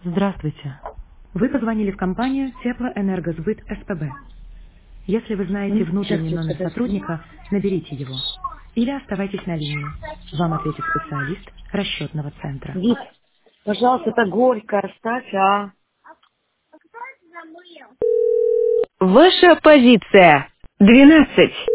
Здравствуйте. Вы позвонили в компанию Теплоэнергосбыт СПБ. Если вы знаете Сейчас, внутренний номер подожди. сотрудника, наберите его. Или оставайтесь на линии. Вам ответит специалист расчетного центра. Вик, пожалуйста, это горько оставь, а? Ваша позиция 12.